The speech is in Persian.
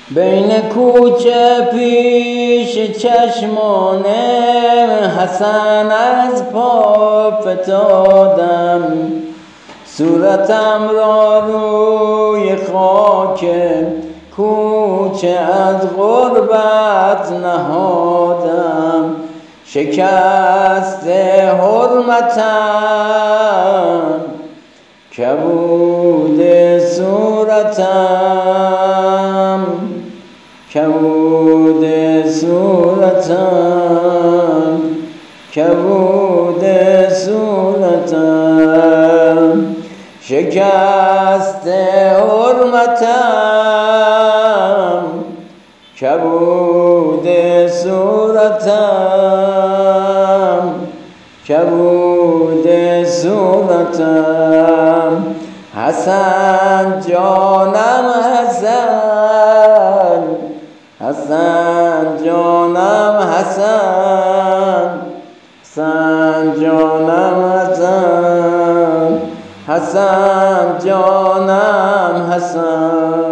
بین کوچه پیش چشمان حسن از پا فتادم، صورتم را روی خاک کوچه از غربت نهادم. شکست حرمتم کبود صورتم، کبود صورتم، کبود صورتم. شکست حرمتم کبود صورتم، کبود صورتم. حسن جانم حسن، حسن جانم حسن، حسن جانم حسن، حسن جانم حسن.